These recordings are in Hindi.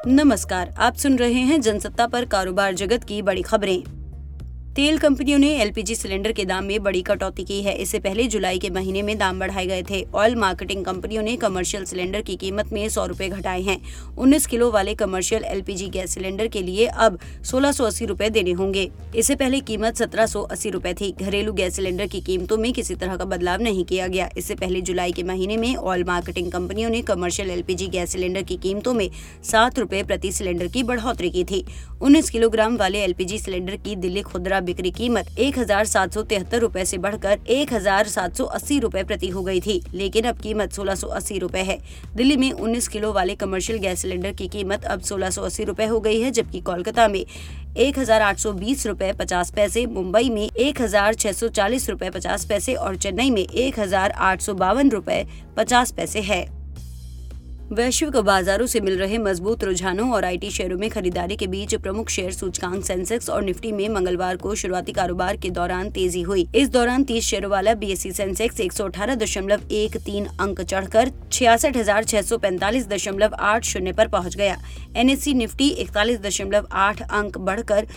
नमस्कार, आप सुन रहे हैं जनसत्ता पर कारोबार जगत की बड़ी खबरें। तेल कंपनियों ने एलपीजी सिलेंडर के दाम में बड़ी कटौती की है। इससे पहले जुलाई के महीने में दाम बढ़ाए गए थे। ऑयल मार्केटिंग कंपनियों ने कमर्शियल सिलेंडर की कीमत में 100 रुपए घटाए हैं। 19 किलो वाले कमर्शियल एलपीजी गैस सिलेंडर के लिए अब 1680 रुपए देने होंगे। इससे पहले कीमत 1780 रुपए थी। घरेलू गैस सिलेंडर की कीमतों में किसी तरह का बदलाव नहीं किया गया। इससे पहले जुलाई के महीने में ऑयल मार्केटिंग कंपनियों ने कमर्शियल एलपीजी गैस सिलेंडर की कीमतों में 7 रुपए प्रति सिलेंडर की बढ़ोतरी की थी। 19 किलोग्राम वाले एलपीजी सिलेंडर की दिल्ली खुदरा बिक्री कीमत 1773 रुपए से बढ़कर 1780 रुपए प्रति हो गई थी, लेकिन अब कीमत 1680 रुपए है। दिल्ली में 19 किलो वाले कमर्शियल गैस सिलेंडर की कीमत अब 1680 रुपए हो गई है, जबकि कोलकाता में 1820 रुपए 50 पैसे, मुंबई में 1640 रुपए 50 पैसे और चेन्नई में 1852 रुपए 50 पैसे है। वैश्विक बाजारों से मिल रहे मजबूत रुझानों और आईटी शेयरों में खरीदारी के बीच प्रमुख शेयर सूचकांक सेंसेक्स और निफ्टी में मंगलवार को शुरुआती कारोबार के दौरान तेजी हुई। इस दौरान 30 शेयरों वाला बीएसई सेंसेक्स 118.13 अंक चढ़कर 66,645.80 पर पहुंच गया। एनएससी निफ्टी 41.8 अंक बढ़कर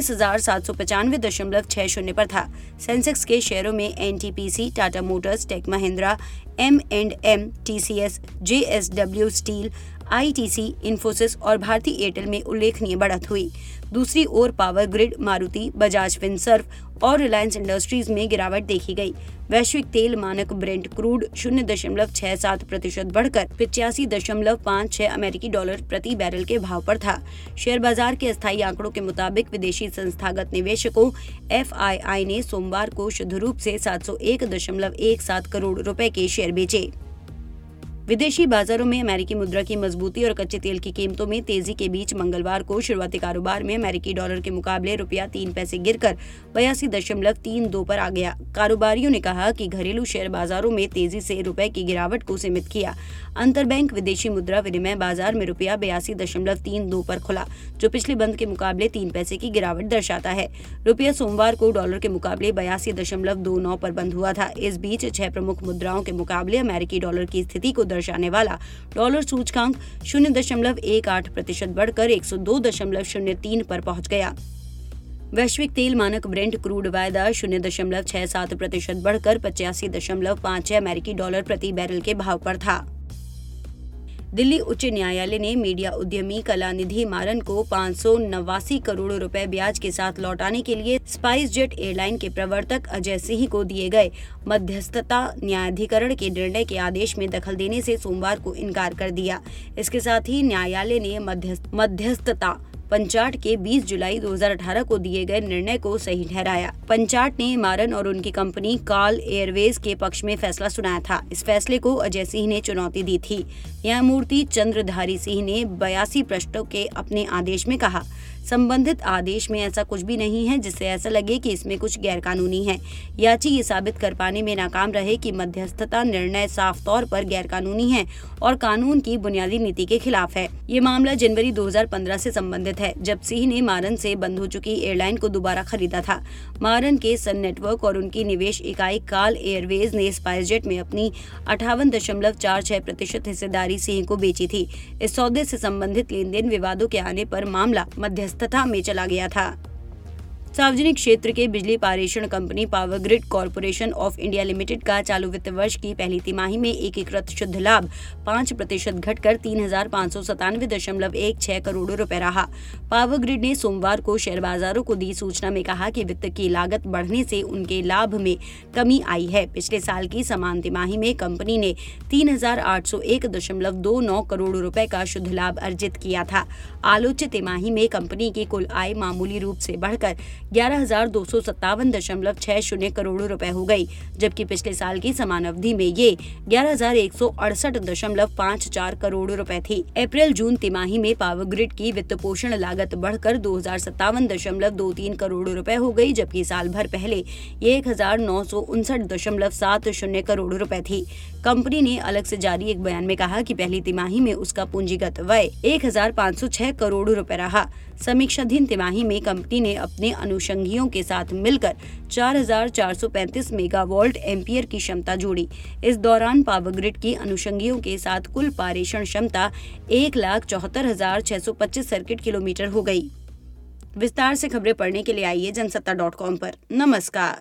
19,795.60 पर था। सेंसेक्स के शेयरों में NTPC, Tata motors, tech Mahindra, M&M, TCS, JSW steel, ITC, Infosys और भारती एयरटेल में उल्लेखनीय बढ़त हुई। दूसरी ओर power grid, Maruti, Bajaj Finserv और रिलायंस इंडस्ट्रीज में गिरावट देखी गई। वैश्विक तेल मानक ब्रेंट क्रूड 0.67% बढ़कर 85.56 अमेरिकी डॉलर प्रति बैरल के भाव पर था। शेयर बाजार के अस्थायी आंकड़ों के मुताबिक विदेशी संस्थागत निवेशकों FII ने सोमवार को शुद्ध रूप से 701.17 करोड़ रुपए के शेयर बेचे। विदेशी बाजारों में अमेरिकी मुद्रा की मजबूती और कच्चे तेल की कीमतों में तेजी के बीच मंगलवार को शुरुआती कारोबार में अमेरिकी डॉलर के मुकाबले रुपया 3 पैसे गिरकर 82.32 पर आ गया। कारोबारियों ने कहा कि घरेलू शेयर बाजारों में तेजी से रुपए की गिरावट को सीमित किया। अंतरबैंक विदेशी मुद्रा विनिमय बाजार में रुपया 82.32 पर खुला, जो पिछले बंद के मुकाबले 3 पैसे की गिरावट दर्शाता है। रुपया सोमवार को डॉलर के मुकाबले 82.29 पर बंद हुआ था। इस बीच 6 प्रमुख मुद्राओं के मुकाबले अमेरिकी डॉलर की स्थिति को दर्शाने वाला डॉलर सूचकांक 0.18% बढ़कर 102.03 पर पहुंच गया। वैश्विक तेल मानक ब्रेंट क्रूड वायदा 0.67% बढ़कर 85.56 अमेरिकी डॉलर प्रति बैरल के भाव पर था। दिल्ली उच्च न्यायालय ने मीडिया उद्यमी कलानिधि मारन को 589 करोड़ रुपए ब्याज के साथ लौटाने के लिए स्पाइस जेट एयरलाइन के प्रवर्तक अजय सिंह को दिए गए मध्यस्थता न्यायाधिकरण के निर्णय के आदेश में दखल देने से सोमवार को इनकार कर दिया। इसके साथ ही न्यायालय ने मध्यस्थता पंचाट के 20 जुलाई 2018 को दिए गए निर्णय को सही ठहराया। पंचाट ने मारन और उनकी कंपनी काल एयरवेज के पक्ष में फैसला सुनाया था। इस फैसले को अजय सिंह ने चुनौती दी थी। न्यायमूर्ति चंद्रधारी सिंह ने 82 पृष्ठों के अपने आदेश में कहा, संबंधित आदेश में ऐसा कुछ भी नहीं है जिससे ऐसा लगे कि इसमें कुछ गैरकानूनी है। याची ये साबित कर पाने में नाकाम रहे कि मध्यस्थता निर्णय साफ तौर पर गैरकानूनी है और कानून की बुनियादी नीति के खिलाफ है। ये मामला जनवरी 2015 से संबंधित है, जब सिंह ने मारन से बंद हो चुकी एयरलाइन को दोबारा खरीदा था। मारन के सन नेटवर्क और उनकी निवेश इकाई काल एयरवेज ने स्पाइसजेट में अपनी 58.46% हिस्सेदारी सिंह को बेची थी। इस सौदे से संबंधित लेन देन विवादों के आने पर मामला मध्यस्थता में चला गया था। सार्वजनिक क्षेत्र के बिजली पारेषण company power grid corporation of India limited का चालू वित्त वर्ष की पहली तिमाही में एकीकृत शुद्ध लाभ 5% घटकर 3,597.16 करोड़ रुपए रहा। पावर ग्रिड ने सोमवार को शेयर बाजारों को दी सूचना में कहा कि वित्त की लागत बढ़ने से उनके लाभ में कमी आई है। पिछले साल की समान तिमाही में कंपनी ने 3,801.29 करोड़ रुपए का शुद्ध लाभ अर्जित किया था। आलोचित तिमाही में कंपनी की कुल आय मामूली रूप से बढ़कर 11,257.60 करोड़ रुपए हो गई, जबकि पिछले साल की समान अवधि में ये 11,168.54 करोड़ रुपए थी। अप्रैल जून तिमाही में पावर ग्रिड की वित्त पोषण लागत बढ़कर 2,057.23 करोड़ रुपए हो गई, जबकि साल भर पहले ये 1,959.70 करोड़ रुपए थी। कंपनी ने अलग से जारी एक बयान में कहा कि पहली तिमाही में उसका पूंजीगत व्यय 1,506 करोड़ रुपए रहा। समीक्षाधीन तिमाही में कंपनी ने अपने अनुषंगियों के साथ मिलकर 4,435 मेगावाट एम्पियर की क्षमता जोड़ी। इस दौरान पावर ग्रिड की अनुषंगियों के साथ कुल पारेषण क्षमता 1,74,625 सर्किट किलोमीटर हो गई। विस्तार से खबरें पढ़ने के लिए आइए जनसत्ता.com पर। नमस्कार।